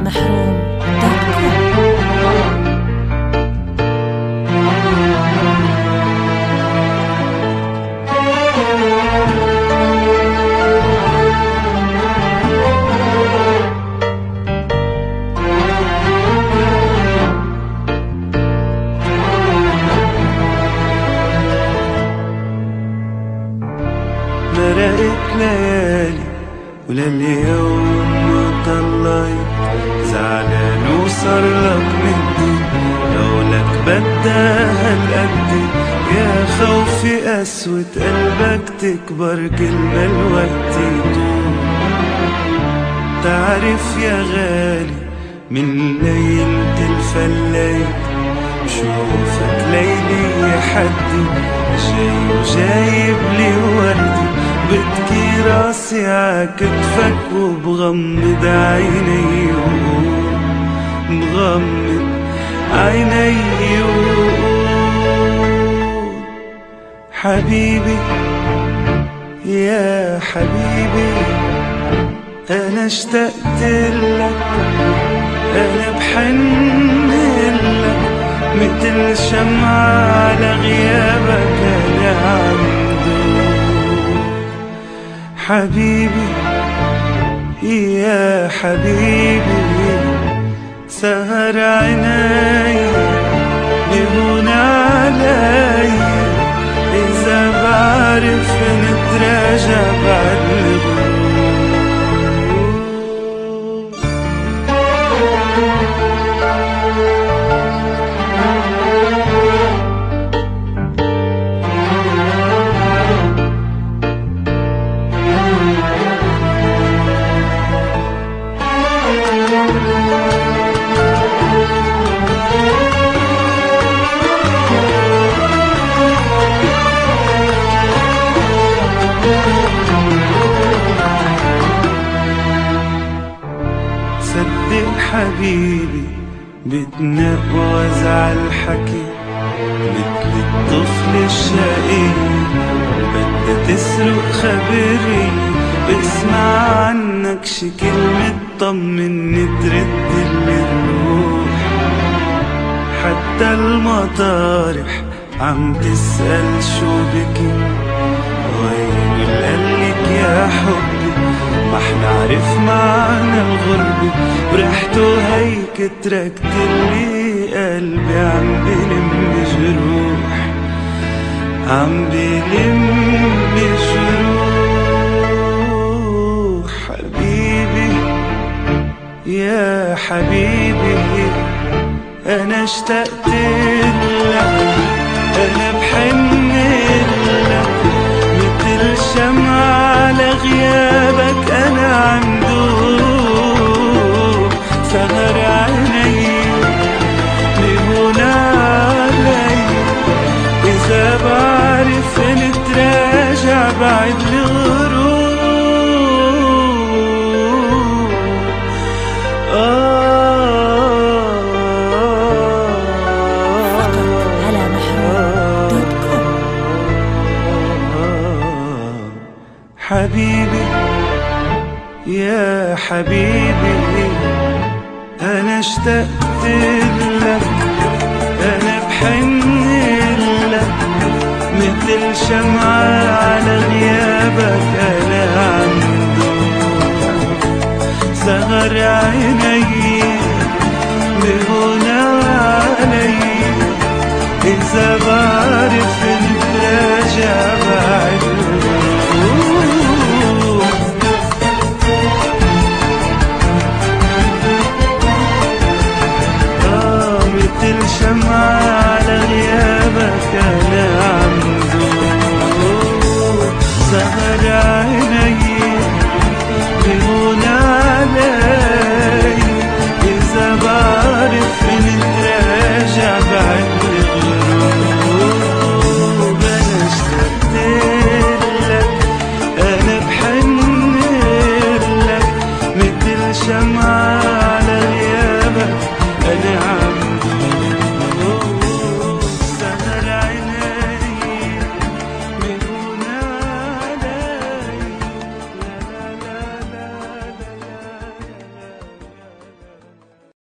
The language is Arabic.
مرقت ليالي ولليوم ما طلعت زعلان وصار لك مني لولك بدها هالقد يا خوفي قسوة قلبك تكبر كل ما الوقت يطول. تعرف يا غالي من ليلة الفليت بشوفك ليلي يا حدي جاي وجايب لي وردي بتكي راسي عكتفك وبغمض عيني مغمض عيني حبيبي يا حبيبي أنا اشتقت لك أنا بحن لك مثل شمعة على غيابك أنا عمدوب. حبيبي يا حبيبي سهر عيني بهون علي إذا بعرف نتراجع بعد الغروب. صدق حبيبي بتنقوز عالحكي مثل الطفل الشقي بدها تسرق خبري بسمع عنك شي كلمة طمني ترد لي الروح. حتى المطارح عم تسأل شو بكي وين قالك يا حبي ما حنعرف معنى الغربة وريحته هيك تركت لي قلبي عم بلم جروح عم بلم جروح. حبيبي يا حبيبي أنا اشتقت لك أنا بحن لك مثل شمعة على غيابك أنا عمدوب. سهر عيني بهون علي إذا بعرف نتراجع بعد الغروب. على محروم.com. حبيبي يا حبيبي أنا اشتقت لك أنا بحن لك مثل شمعة على غيابك أنا عمدوب. سهر عيني بهون علي إذا بعرف نتراجع